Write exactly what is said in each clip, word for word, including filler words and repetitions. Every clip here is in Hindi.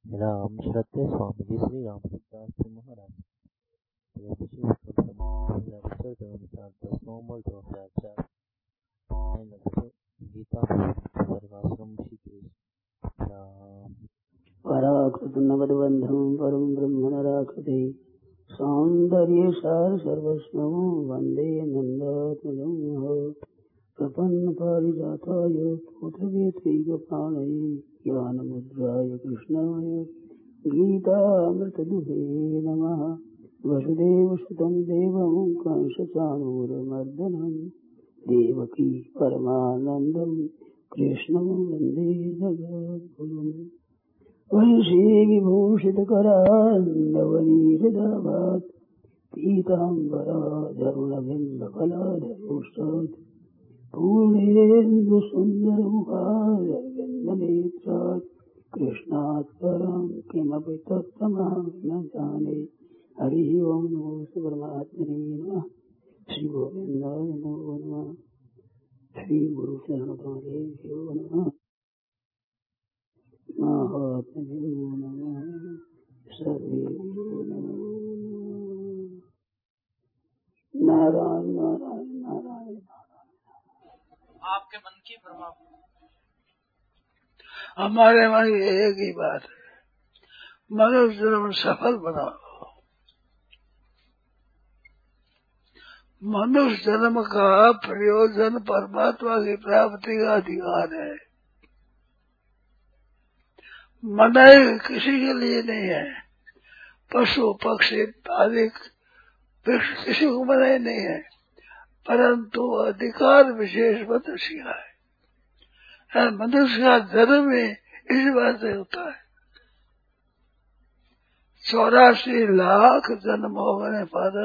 राम श्रद्धे स्वामी जी श्री रामदास जी महाराज सोमवार दो हजार चार गीता वर्गाश्रम ऋषिकेश राम पराकृत नवद्बन्धं परं ब्रह्मणराकृते सौन्दर्यसार सर्वस्वं वन्दे नन्दात्मजं प्रपन्नपारिजाताय पुत्रवेत्रैकपाणये ज्ञानमुद्राय कृष्णाय गीतामृतदुहे नमः। वसुदेवसुतं देवं कंसचाणूरमर्दनं देवकी परमानन्दं कृष्णं वन्दे जगद्गुरुम्। वंशी विभूषितकरान्नवनीहृदाभात् पीताम्बराधरुणबिम्बफलाधरोष्टात् पूर्णेन्दुसुन्दरमुखारविन्दनेत्रात् कृष्णात् परं किमपि तत्त्वमहं न जाने। हरिः ओं नमो परमात्मने नमः। श्री गोविन्दाय नमो नमः। श्री गुरुचरणकमलेभ्यो नमः। महात्मभ्यो नमः। सर्वेभ्यो नमो नमः। नारायण नारायण नारायण आपके मन की परमात्मा। हमारे मन की एक ही बात है, मनुष्य जन्म सफल बनाओ। मनुष्य जन्म का प्रयोजन परमात्मा की प्राप्ति का अधिकार है। मनाई किसी के लिए नहीं है। पशु पक्षी आदि किसी को मनाई नहीं है, परंतु अधिकार विशेष मनुष्य का है। मनुष्य का जन्म ही इस बात से होता है। चौरासी लाख जन्म होने पर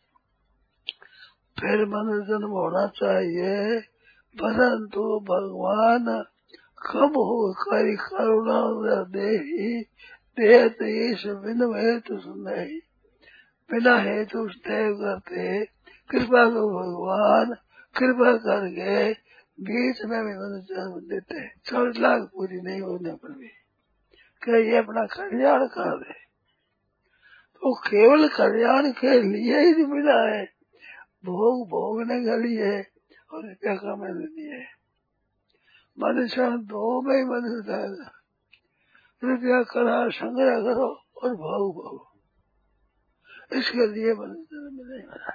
फिर मनुष्य जन्म होना चाहिए, परंतु भगवान कब हो करी करुणा देही देते बिन हेतु सुनहि, बिना हेतु देव करते कृपा को भगवान कृपा करके बीच में भी मनुष्य जन्म देते हैं। चौबीस लाख पूरी नहीं होने पर भी क्या ये अपना कल्याण कर दे, तो केवल कल्याण के लिए ही मिला है, भोग भोगने के लिए और रुपया कमाने के लिए। मनुष्य दो में ही मनुष्य है, रुपया करा संग्रह करो और भोग भोगो, इसके लिए मनुष्य नहीं बना।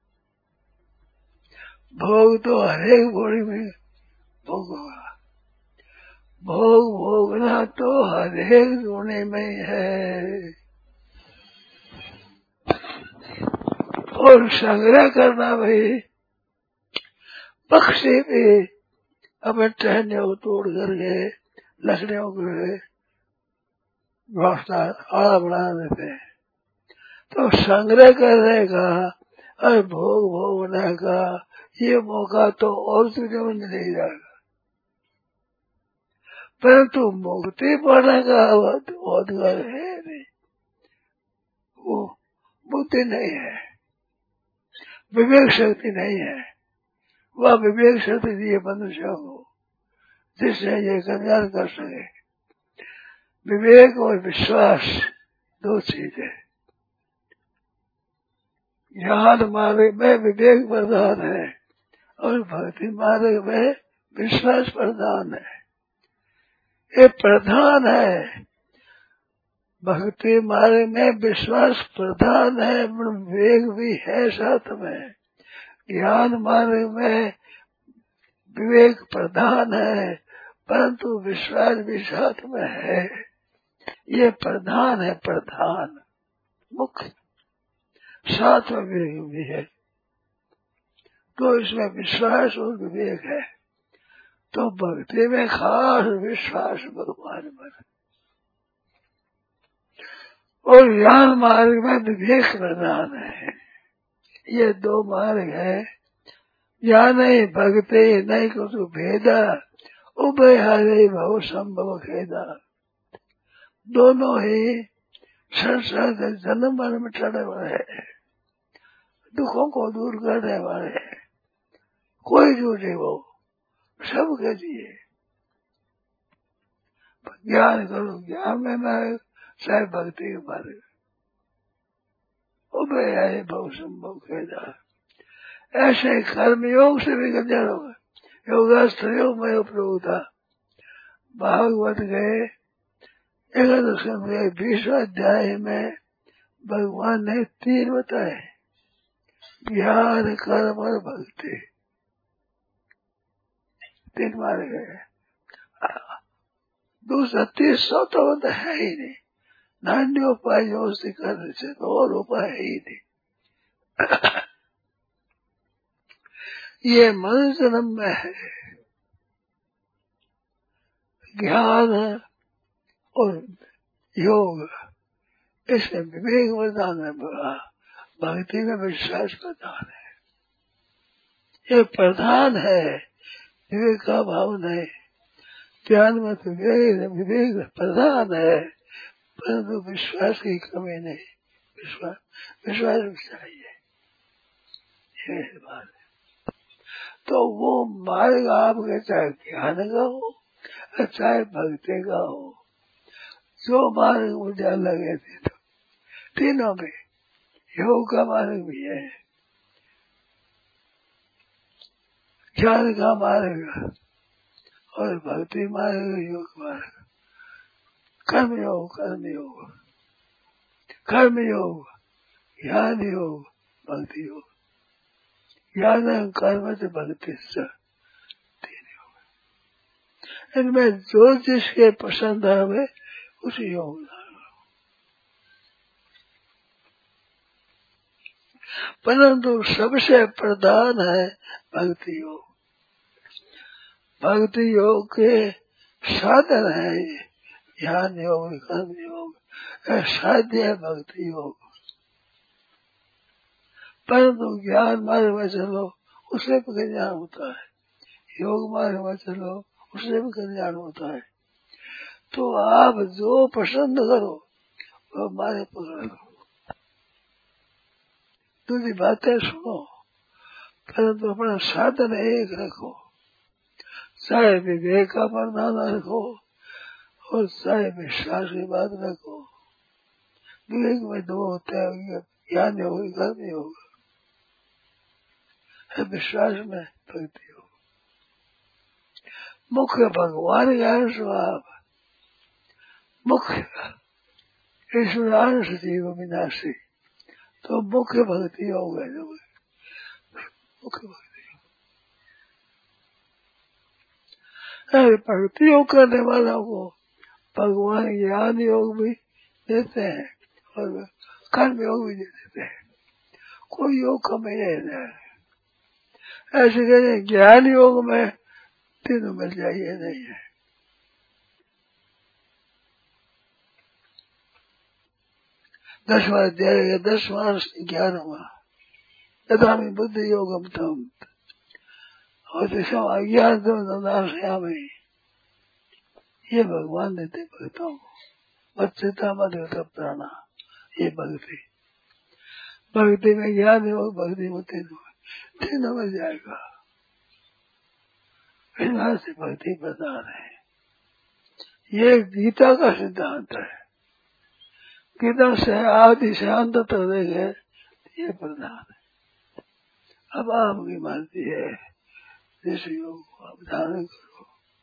भोग तो हरेक बॉडी में भोग होगा, भोग भोगना तो हरेक जोड़े में है, और संग्रह करना भाई पक्षी भी अपने टहनियों को तोड़ करके लकड़ियों के घोंसला आड़ा बना देते हैं। तो संग्रह करने का और भोग भोगने का ये मौका तो और तुझे मिल नहीं जाएगा, परंतु मुक्ति पाने का अधिकार है नहीं, वो बुद्धि नहीं है, विवेक शक्ति नहीं है। वह विवेक शक्ति दिए मनुष्य को जिससे ये कल्याण कर सके। विवेक और विश्वास दो चीज है। ज्ञान मार्ग में विवेक प्रधान है और भक्ति मार्ग में विश्वास प्रधान है। ये प्रधान है, भक्ति मार्ग में विश्वास प्रधान है, विवेक भी है साथ में। ज्ञान मार्ग में विवेक प्रधान है, परंतु विश्वास भी साथ में है। ये प्रधान है, प्रधान मुख्य, साथ में विवेक भी है। तो इसमें विश्वास और विवेक है, तो भक्ति में खास विश्वास भगवान पर, और ज्ञान मार्ग में विवेक प्रधान है। ये दो मार्ग है, या नहीं भक्ति नहीं कुछ भेदा, उभय हरे भव संभव खेदा। दोनों ही संसार के जन्म मरण मिटाने वाले हैं, दुखों को दूर करने वाले हैं। कोई झूठे वो सबके लिए ज्ञान करो, ज्ञान में मैं चाहे भक्ति के मार्ग उभय आए बहु संभव कहता। ऐसे कर्म योग से भी कल्याण होगा। योगास्त्र योग में उपयोग था। भागवत गए एकादश के बीसवें अध्याय में भगवान ने तीन बताए, ज्ञान कर्म और भक्ति, तीन मारे गए। दूसरा तीसरा तो होता है ही नहीं। नान्य उपाय जो उससे करने से तो और उपाय है ही नहीं। ये मनुष्य जन्म में है ज्ञान और योग, इसमें विवेक वरदान है, भक्ति में विश्वास प्रधान है। ये प्रधान है, विवेक का भाव नहीं। ज्ञान में तो विवेक विवेक प्रधान है, परंतु विश्वास की कमी नहीं। विश्वास विश्वास भी चाहिए, ये बात है। तो वो मार्ग आपके चाहे ज्ञान का हो चाहे भक्ति का हो, जो मार्ग मुझे लगे थे तो तीनों में योग का मार्ग भी है, ज्ञान का मार्ग और भक्ति मार्ग, योग मार्ग, कर्म योग, कर्म योग, कर्म योग, ज्ञान योग, भक्ति योग। ज्ञान कर्म से भक्ति से तीन योग। इनमें जो जिसके पसंद आवे उसी योग। परंतु सबसे प्रधान है भक्ति योग। भक्ति योग के साधन है ज्ञान योग, कर्म योग, साध्य है भक्ति योग। परंतु ज्ञान मार्ग में चलो उससे भी कल्याण होता है, योग मार्ग में चलो उससे भी कल्याण होता है। तो आप जो पसंद करो वो मार्ग पकड़ लो, दूसरी बातें सुनो, परंतु अपना साधन एक रखो। चाहे विवेक का प्रधान रखो और चाहे विश्वास की बात रखो। विवेक में दो होते हैं, ज्ञान योग, कर्म योग, विश्वास में भक्ति योग। मुख्य भगवान ज्ञान स्वभाव, मुख्य ईश्वरांश जीव विनाशी, तो मुख्य भक्ति योग है। जो मुख्य भक्ति योग, भक्ति योग करने वालों को भगवान ज्ञान योग भी देते हैं और कर्म योग भी देते हैं, कोई योग कमी नहीं है। ऐसे कहते ज्ञान योग में तीनों मिल जाइए नहीं है। दसवां अध्याय दसवां ज्ञान हुआ, यथा में बुद्धि योगम तम और दिशा अज्ञान तो नाशयामी। ये भगवान देते भक्तों को, बच्चता मधुता प्राणा, ये भक्ति। भक्ति में ज्ञान योग, भक्ति में तीनों तीनों मिल जाएगा। इनमें से भक्ति प्रधान है। ये गीता का सिद्धांत है। गीता से आदि से अंत तक देखे ये प्रधान है। अब आपकी मर्जी है, जिस योग को आप धारण करो,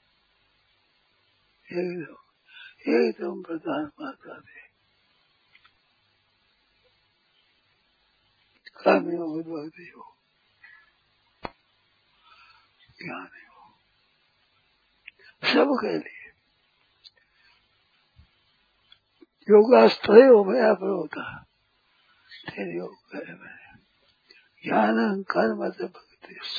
यही तुम प्रधान माता दे। कर्म योग, भक्ति योग, ज्ञान योग, सबके लिए योगास्त्र योग में आप होता तेरे योग करे मैंने ज्ञान कर्म से भक्ति से।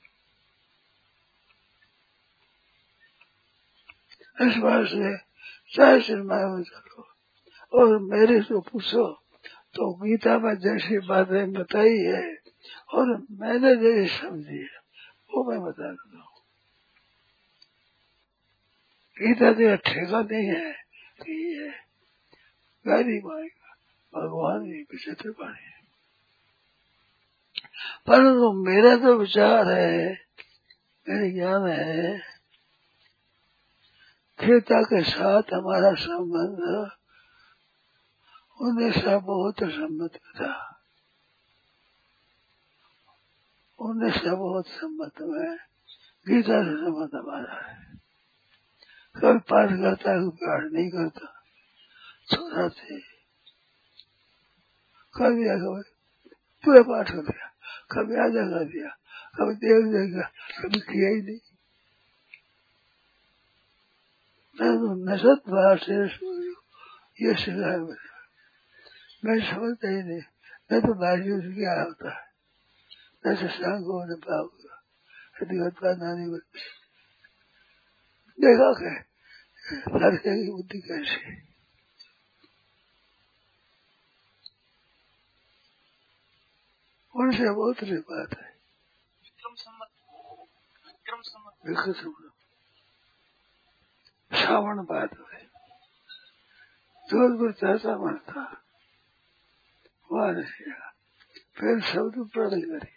इस बात से चाहे सिनेमा में चलो और मेरे से पूछो तो गीता में जैसी बातें बताई है और मैंने जैसी समझी है वो मैं बता देता हूँ। गीता का ठेका नहीं है कि ये गाड़ी मारेगा, भगवान ही विचित्र वाणी है। परंतु मेरा तो विचार है, मेरे ज्ञान है, गीता के साथ हमारा संबंध उन्नीस सौ बहत्तर सम्मत था। उन्नीस सौ बहत्तर सम्मत में गीता से सम्मत हमारा है। कभी पाठ करता है, कभी पाठ नहीं करता, छोड़ा थे। कभी कभी पूरा पाठ कर दिया, कभी आधा कर दिया, कभी देख देगा, कभी किया ही नहीं। मैं तो नशत बाहर से ये सिखाया मुझे, मैं समझता ही नहीं। मैं तो बाहर से क्या होता है, मैं शशांक को न पाऊंगा, अधिगत का नानी को देखा के लड़के की बुद्धि कैसी। उनसे बहुत सी बात है। विक्रम सम्मत, विक्रम सम्मत, विक्रम सम्मत श्रावण बात हुई, जोधपुर चाचा मन था, वहां नहीं, फिर शब्द प्रलय करी,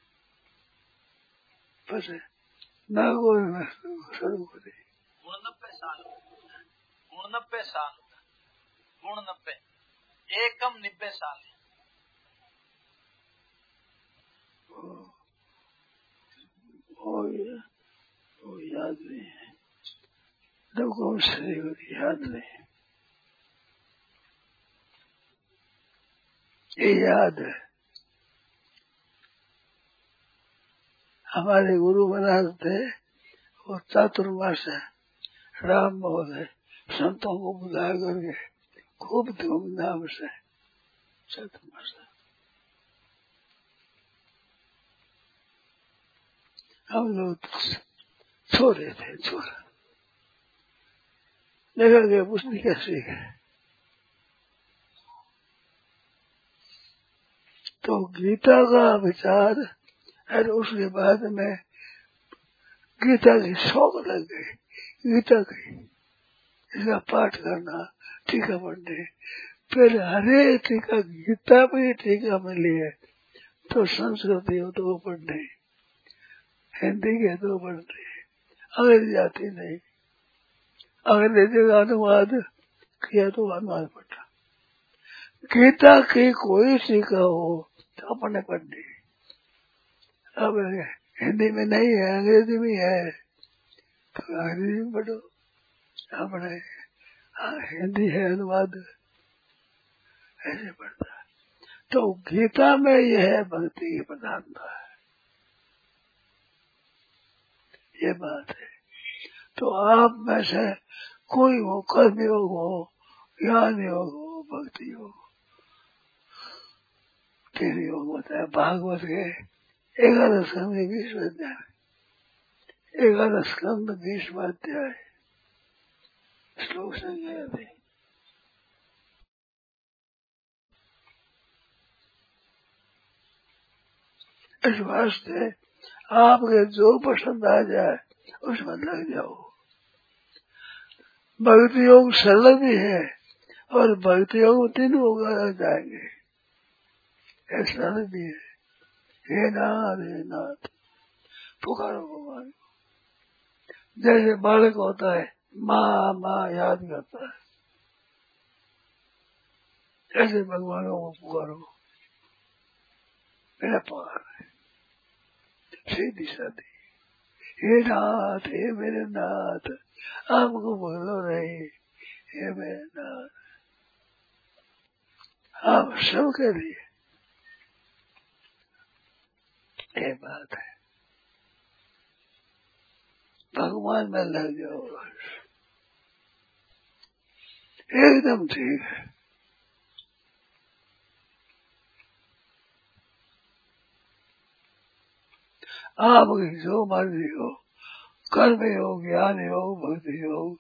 बस नागो में शुरू करी। गुणनब्बे साल, गुणनब्बे साल, गुणनब्बे, एकम निब्बे साल। वो वो याद नहीं है, लोगों से याद नहीं, ये याद है। हमारे गुरु महाराज थे, वो चातुर्मास राम महोदय संतों को बुला करके खूब धूमधाम से चातुर्मास हम लोग सो रहे थे। छोरा देखा गया, पूछने कैसे है तो गीता का विचार है। उसके बाद में गीता की शौक लग गई, गीता की इसका पाठ करना, टीका पढ़ने। फिर हरे टीका, गीता में टीका मिली है तो संस्कृत हो तो वो पढ़ने, हिंदी के तो पढ़ने, अंग्रेजी आती नहीं, अंग्रेजी का अनुवाद किया तो अनुवाद पढ़ा। गीता की कोई टीका हो तो अपने पढ़ने। अब हिंदी में नहीं है, अंग्रेजी में है तो अंग्रेजी में पढ़ो, अपने हिंदी है अनुवाद, ऐसे पढ़ता है। तो गीता में यह है भक्ति की प्रधानता है, ये बात है। तो आप में से कोई हो, कर्म योग हो, ज्ञान योग हो, भक्ति योग, तीन योग होता है। भागवत के ग्यारह स्कंद बीस अध्याय, ग्यारह स्कंद बीस अध्याय, श्लोक संख्या थी। इस वास्ते आपके जो पसंद आ जाए उसमें लग जाओ। भक्ति योग सरल भी है और भक्ति योग तीन योग आ जाएंगे, ऐसा भी है। हे नाथ हे नाथ पुकारो भगवान। जैसे बालक होता है माँ माँ याद करता है, ऐसे भगवानों को पुकारो। मेरा पुकार है सीधी साधी, हे नाथ हे मेरे नाथ, आपको बोलो नहीं, हे मेरे नाथ, आप सबके लिए। ये बात है, भगवान में लग जाओ, एकदम ठीक है। आपकी जो मर्जी हो, कर्म योग, ज्ञान योग, भक्ति योग,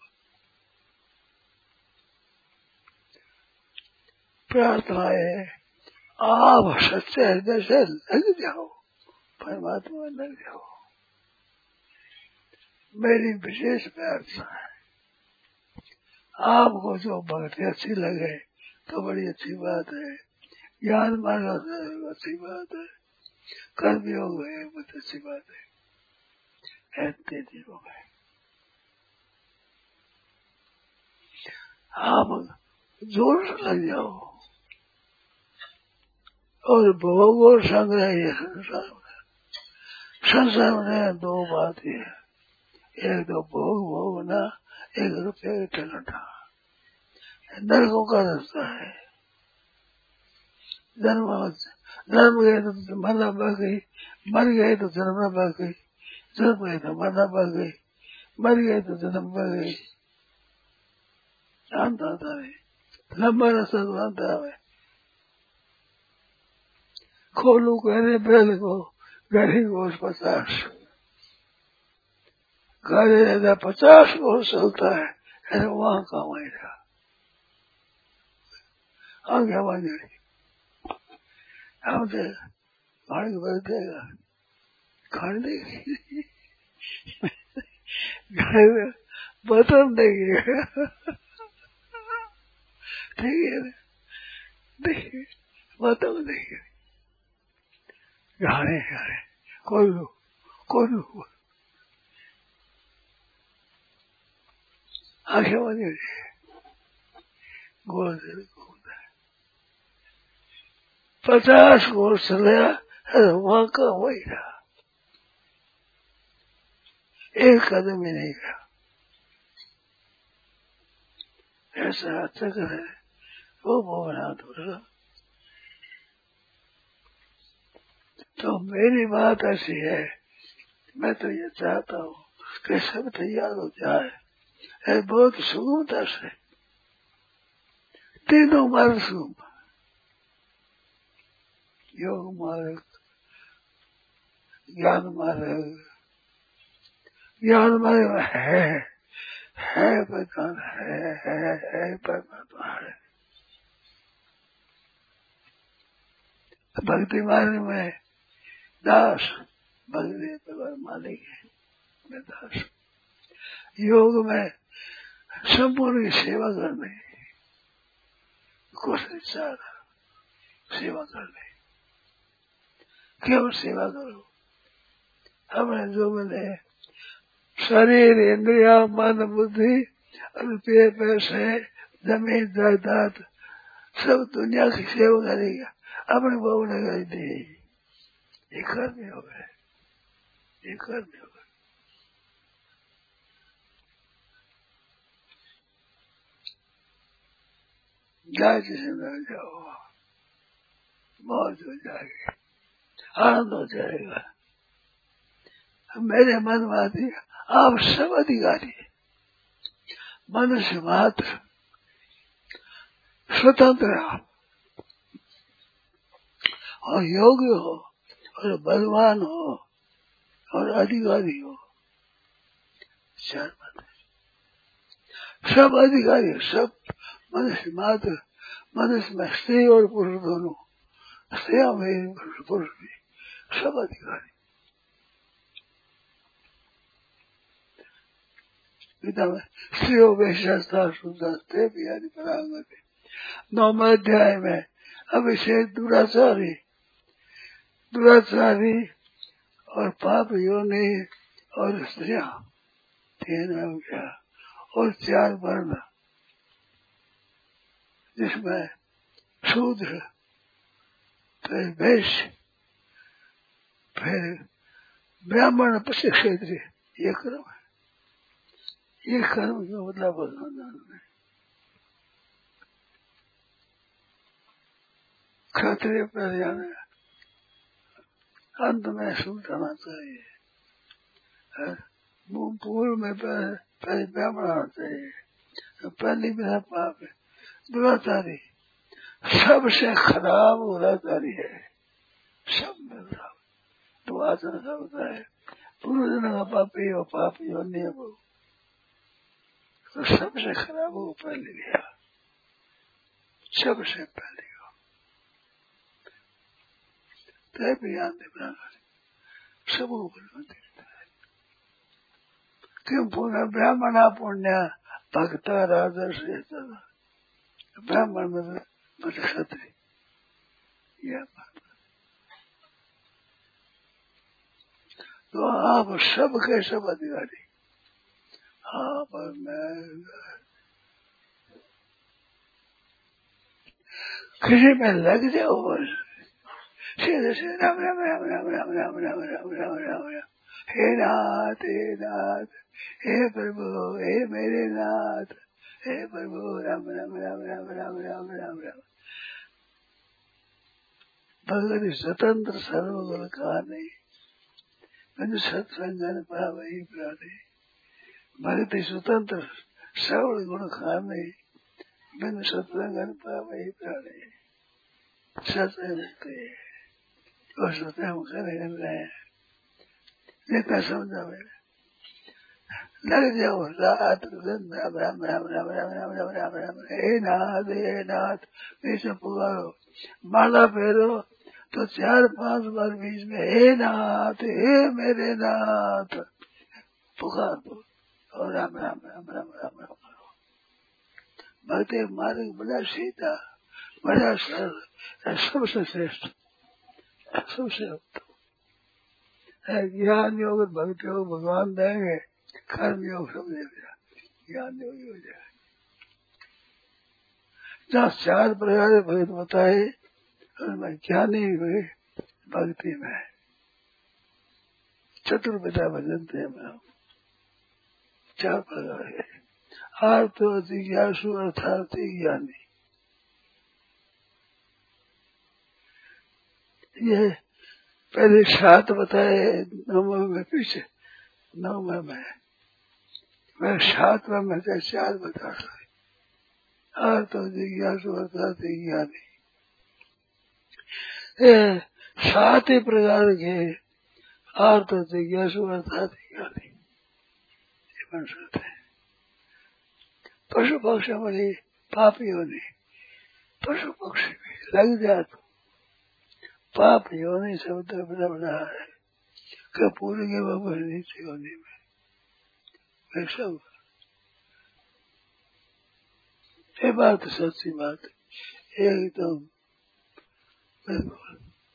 प्रार्थना है, आप सच्चे हृदय से लग जाओ, परमात्मा में लग जाओ। मेरी विशेष प्रार्थना है, आपको जो भक्ति अच्छी लगे तो बड़ी अच्छी बात है, ज्ञान मार्ग से अच्छी बात है, कर्म योग है बहुत अच्छी बात है, ऐसे योग है। आप जोर से लग जाओ, और भोग और संग्रह ये संसार में संसार में दो बात है, एक तो भोग भोगना, एक रुपये का ठगना। नरकों का रास्ता है। जन्म जन्म गए तो मरना पड़ गई, मर गए तो जन्मना पड़ गई, जन्म गए तो मरना पड़ गई, मर गए तो जन्म पड़ गई। अंत आता है, लंबा रास्ता तो अंत है। खोलू कहने पहले को गरीब को पचास गाड़ी रहता पचास को चलता है, ऐसे वहां काम आएगा। हाँ क्या बात है, हम से खाने को बढ़ देगा, खाने देगी गाड़ी में बर्तन देगी, ठीक है ना, देखिए बर्तन देगी, गाने गाने कोल्लू कोल्लू आंखें बंद करिए, गोल से घूमता है। पचास गोल चला वहां का वही रहा, एक कदम ही नहीं गया। ऐसा चक्र है वो भोगनाथ होगा। तो मेरी बात ऐसी है, मैं तो ये चाहता हूँ कि सब तैयार हो जाए, है बहुत सुगमता से, तीनों मार्ग सुगम, योग मार्ग, ज्ञान मार्ग। ज्ञान मार्ग है है पहचान है है है परमात्मा है। भक्ति मार्ग में दास, भक्ति भगवान मालिक है, मैं दास। योग में संपूर्ण सेवा करने, कुछ नहीं चाह रहा, सेवा करने, केवल सेवा करो। हमने जो मैंने शरीर, इंद्रिया, मन, बुद्धि, रुपये, पैसे, जमीन, जायदाद, सब दुनिया की सेवा करेगा, अपने बहु ने कर दी, ये कर्म योग है, ये कर्म योग है। जाए किसी में जाओ, मौज हो जाएगी, आनंद हो जाएगा। मेरे मन में आती, आप सब अधिकारी, मनुष्य मात्र स्वतंत्र आप, और योग्य हो और बलवान हो और अधिकारी हो, चार बात है। सब अधिकारी, सब मनुष्य मात्र, मनुष्य में स्त्री और पुरुष दोनों, स्त्रियां भी पुरुष भी, सब अधिकारी। गीता में स्त्रियों वेशस्ता सुंदरते भी आदि परांगते, नौवें अध्याय में अभिषेक दुराचारी, दुराचारी और पाप योनि और स्त्रियां तीन हो गया, और चार वर्ण जिसमें शूद्र, फिर वैश्य, फिर ब्राह्मण, पश्य क्षेत्रीय, ये क्रम है। ये कर्म का मतलब है क्षत्रिय पहले आने, अंत में सूट आना चाहिए, पूर्व में पहले पहले ब्राह्मण आना चाहिए, तो पहली मेरा पाप है। दुराचारी सबसे खराब दुराचारी है, सब में खराब। तो आचरण का होता है पूर्व जन्म का पापी और पापी और नहीं वो, तो सबसे खराब वो पहले लिया, सबसे पहले हो तय ज्ञान देना सब ऊपर देखता है। क्यों पूरा ब्राह्मण पुण्य भक्त राजर्ष, ब्राह्मण मतलब मतलब क्षत्रिय, यह बात। तो आप सब के सब अधिकारी, हाँ पर मैं किसी में लग जाओ बस, सीधे से राम राम राम राम राम राम राम राम राम राम राम। हे नाथ हे नाथ हे प्रभु हे मेरे नाथ हे प्रभु राम राम राम राम राम राम राम राम। भगवती स्वतंत्र सर्वगुण कहानी मैंने सत्संगन पावई प्राणी। भगवती स्वतंत्र सर्व गुण खाने मैंने सत्संगन पावई प्राणी। सत्संग और सत्संग करेंगे जितना समझा मैंने लग जाओ रात दिन राम राम राम राम राम राम राम राम राम। हे नाथ हे नाथ बीच में पुकारो, माला फेरो तो चार पांच बार बीच में हे नाथ हे मेरे नाथ पुकार दो और राम राम राम राम राम राम करो। भक्ति मार्ग बड़ा सीधा बड़ा सरल सबसे श्रेष्ठ सबसे उत्तम। ज्ञान योग भक्ति योग भगवान देंगे, कर्म योग सब दे दिया, ज्ञान योग हो जाए। जहाँ चार प्रकार भगत बताए उसमें ज्ञानी हुए भक्ति में चतुर्विधा भजनते में चार प्रकार है। आर्त जिज्ञासु अर्थार्थी ज्ञानी। ये पहले सात बताए नौ में पीछे नौ में मैं मैं सात में मैं चार बता रहा। आर्त जिज्ञासु अर्थार्थी ज्ञानी ये सात ही प्रकार के आर्त जिज्ञासु अर्थार्थी ज्ञानी बन सकते हैं। पशु पक्षी वाली पापी होने पशु पक्षी भी लग जाए तो पाप योनि शब्द बड़ा बड़ा है कपूर के बाबा नीचे होने में सब ये बात सच्ची बात एकदम बिल्कुल।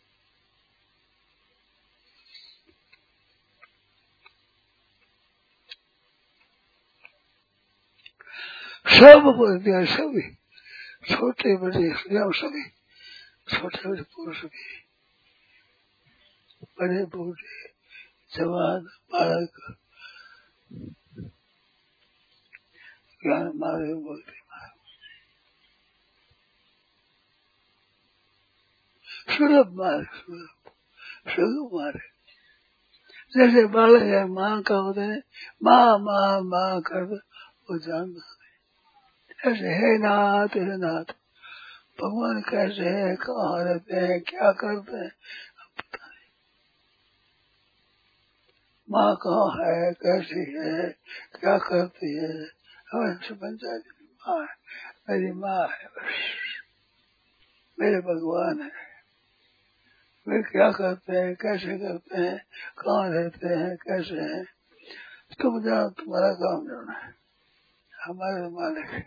सब बोल दिया सभी छोटे बड़े स्त्रियों सभी छोटे बड़े पुरुष भी बड़े बूढ़े जवान बालक ज्ञान मार्ग बोलते सुलभ मार्ग सुलभ सुलभ मार्ग। जैसे बालक है माँ का होते हैं माँ माँ माँ कर वो जानता नहीं। ऐसे है नाथ है नाथ भगवान कैसे है कहाँ रहते हैं क्या करते हैं पता नहीं। माँ कहाँ है कैसी है क्या करती है हमें पंचायत माँ है मेरी माँ है बस मेरे भगवान है। वे क्या करते हैं कैसे करते हैं कहाँ रहते हैं कैसे हैं तुम जानो तुम्हारा काम जाना है हमारे मालिक है।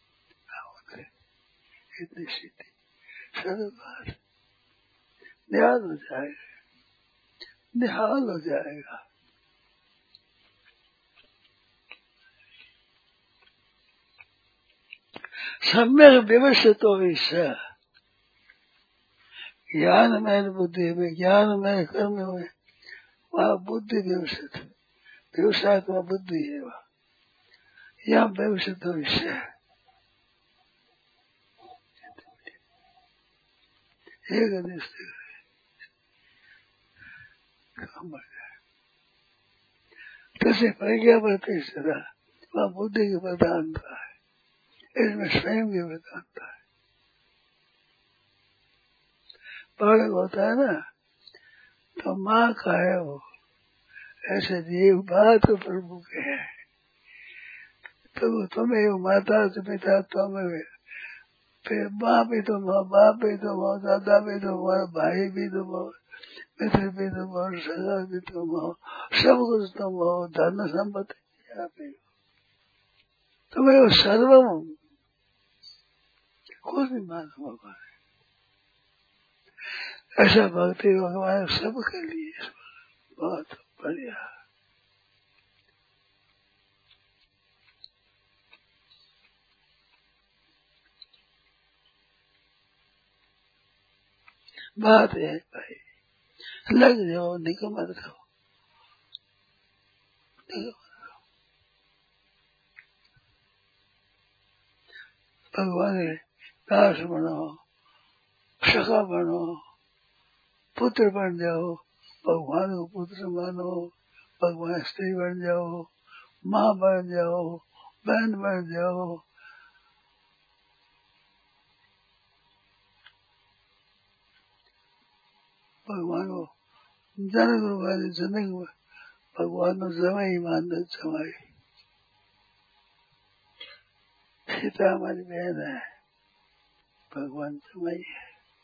इतनी सीधी सरल बात निहाल हो जाएगा निहाल हो जाएगा। सम्यक व्यवस्थित हो विषय ज्ञान में बुद्धि में ज्ञान में कर्म में वहाँ बुद्धि व्यवस्थित व्यवसाय तो बुद्धि है वहाँ यहाँ व्यवस्थित हो विषय एक निश्चय कैसे प्रज्ञा बढ़ती सदा वहाँ बुद्धि की प्रधानता है इसमें स्वयं की प्रधानता है। बालक होता है ना तो माँ का है वो ऐसे जीव बात प्रभु के है तो तुम्हें वो माता पिता तुम्हें फिर माँ भी तुम हो बाप भी तुम हो दादा भी तुम हो भाई भी तुम हो मित्र भी तुम हो सगा भी तुम हो सब कुछ तुम हो धन संपत्ति भी तुम्हें वो सर्वम कुछ भी मालूम होगा। ऐसा भक्ति भगवान सबके लिए बहुत बढ़िया। बात है भाई, लग जाओ, निकम मत रहो, भगवान के दास बनो, सखा बनो, पुत्र बन जाओ, भगवान को पुत्र मानो, भगवान स्त्री बन जाओ, माँ बन जाओ, बहन बन जाओ, भगवान को जनक भगवान जनक भगवान को जमाई मान दो, जमाई। सीता हमारी बहन है, भगवान जमाई है।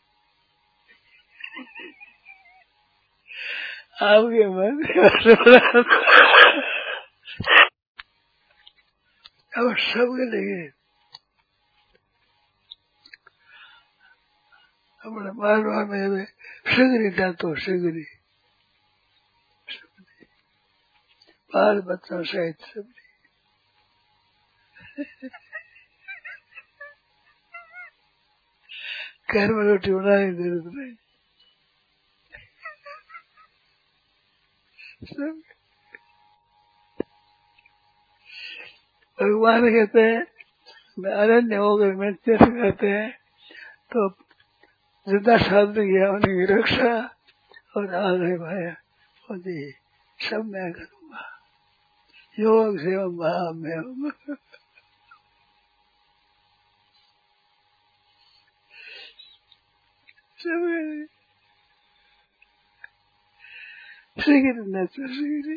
आपके मन अब सबके लगे अपने मारवा में सिगरी डांतो, सिगरी बाल बच्चों सहित सबने घर में रोटी बनाने की जरूरत नहीं, सब भगवान कहते हैं मैं अरण्य होकर मैं तीर्थ कहते हैं तो जितना साधन किया उनकी रक्षा और आगे भाया होती सब मैं करूँगा, योग सेवा महाम्य सब सिगरी न तो सिगरी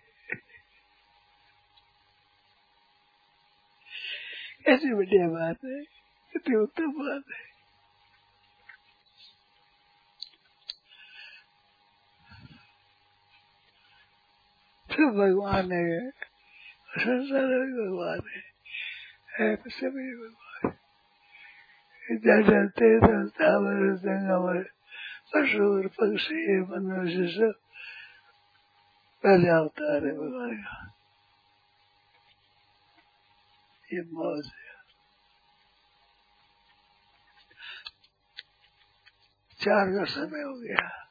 ऐसी बढ़िया बात है, कितनी उत्तम बात है। सब भगवान है, संसार में भगवान है, है तो सभी भगवान है। जलते संस्थावर संगमर पशु पक्षी मनुष्य सब पहले अवतार है भगवान का। ये मौज है। चार का समय हो गया।